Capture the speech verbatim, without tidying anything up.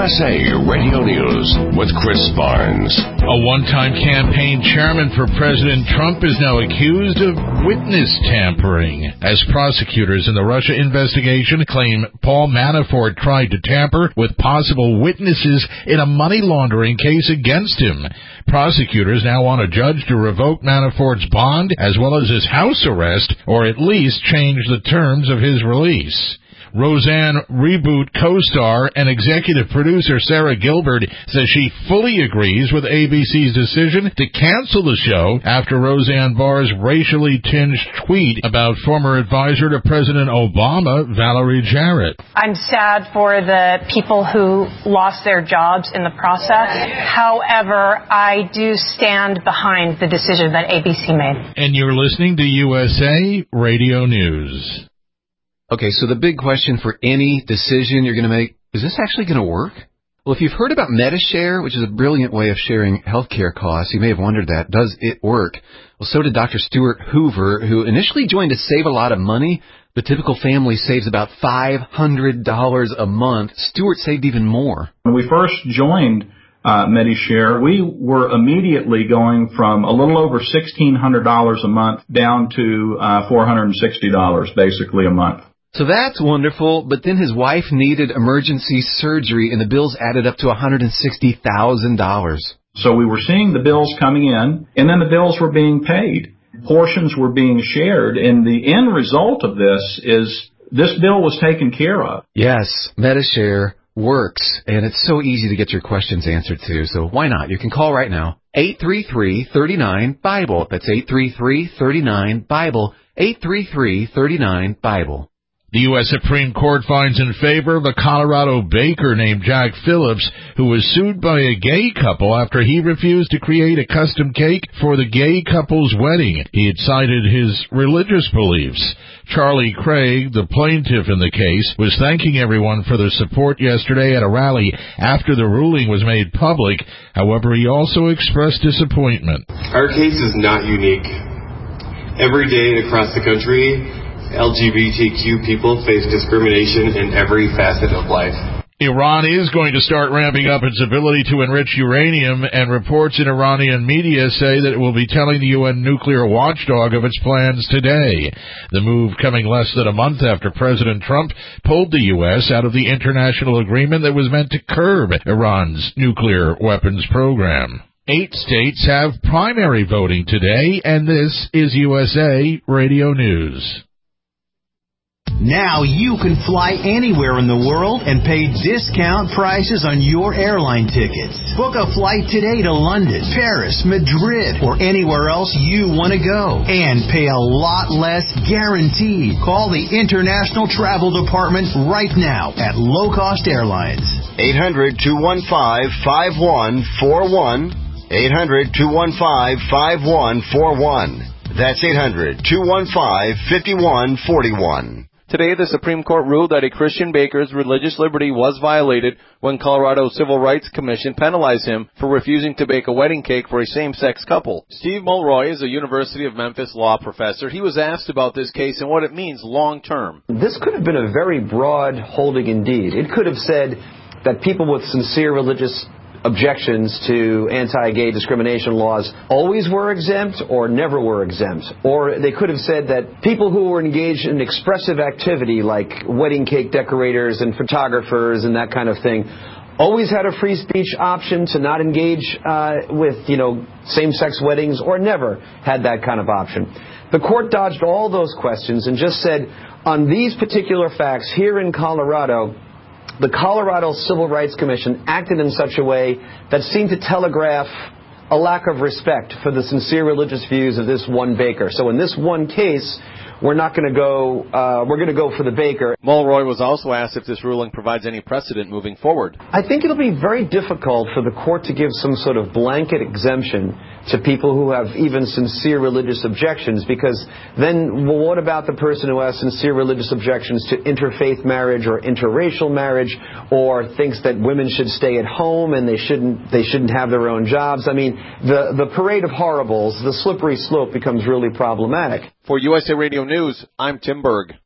S A Radio News with Chris Barnes. A one-time campaign chairman for President Trump is now accused of witness tampering, as prosecutors in the Russia investigation claim Paul Manafort tried to tamper with possible witnesses in a money laundering case against him. Prosecutors now want a judge to revoke Manafort's bond as well as his house arrest, or at least change the terms of his release. Roseanne Reboot co-star and executive producer Sarah Gilbert says she fully agrees with A B C's decision to cancel the show after Roseanne Barr's racially tinged tweet about former advisor to President Obama, Valerie Jarrett. I'm sad for the people who lost their jobs in the process. However, I do stand behind the decision that A B C made. And you're listening to U S A Radio News. Okay, so the big question for any decision you're going to make, is this actually going to work? Well, if you've heard about Medi-Share, which is a brilliant way of sharing healthcare costs, you may have wondered that. Does it work? Well, so did Doctor Stuart Hoover, who initially joined to save a lot of money. The typical family saves about five hundred dollars a month. Stuart saved even more. When we first joined uh, Medi-Share, we were immediately going from a little over sixteen hundred dollars a month down to uh, four hundred sixty dollars basically a month. So that's wonderful, but then his wife needed emergency surgery, and the bills added up to one hundred sixty thousand dollars. So we were seeing the bills coming in, and then the bills were being paid. Portions were being shared, and the end result of this is this bill was taken care of. Yes, Medi-Share works, and it's so easy to get your questions answered too, so why not? You can call right now, eight three three, three nine, BIBLE. That's eight three three, three nine, BIBLE, eight three three, three nine, BIBLE. The U S Supreme Court finds in favor of a Colorado baker named Jack Phillips, who was sued by a gay couple after he refused to create a custom cake for the gay couple's wedding. He had cited his religious beliefs. Charlie Craig, the plaintiff in the case, was thanking everyone for their support yesterday at a rally after the ruling was made public. However, he also expressed disappointment. Our case is not unique. Every day across the country, L G B T Q people face discrimination in every facet of life. Iran is going to start ramping up its ability to enrich uranium, and reports in Iranian media say that it will be telling the U N nuclear watchdog of its plans today. The move coming less than a month after President Trump pulled the U S out of the international agreement that was meant to curb Iran's nuclear weapons program. Eight states have primary voting today, and this is U S A Radio News. Now you can fly anywhere in the world and pay discount prices on your airline tickets. Book a flight today to London, Paris, Madrid, or anywhere else you want to go. And pay a lot less guaranteed. Call the International Travel Department right now at Low Cost Airlines. eight hundred, two one five, five one four one. eight hundred, two one five, five one four one. That's eight hundred, two one five, five one four one. Today, the Supreme Court ruled that a Christian baker's religious liberty was violated when Colorado's Civil Rights Commission penalized him for refusing to bake a wedding cake for a same-sex couple. Steve Mulroy is a University of Memphis law professor. He was asked about this case and what it means long-term. This could have been a very broad holding indeed. It could have said that people with sincere religious objections to anti-gay discrimination laws always were exempt or never were exempt. Or they could have said that people who were engaged in expressive activity like wedding cake decorators and photographers and that kind of thing always had a free speech option to not engage uh, with, you know, same-sex weddings, or never had that kind of option. The court dodged all those questions and just said, on these particular facts here in Colorado, the Colorado Civil Rights Commission acted in such a way that seemed to telegraph a lack of respect for the sincere religious views of this one baker. So in this one case, we're not going to go, uh, we're going to go for the baker. Mulroy was also asked if this ruling provides any precedent moving forward. I think it'll be very difficult for the court to give some sort of blanket exemption to people who have even sincere religious objections, because then, well, what about the person who has sincere religious objections to interfaith marriage or interracial marriage, or thinks that women should stay at home and they shouldn't they shouldn't have their own jobs? I mean, the, the parade of horribles, the slippery slope becomes really problematic. For U S A Radio News, I'm Tim Berg.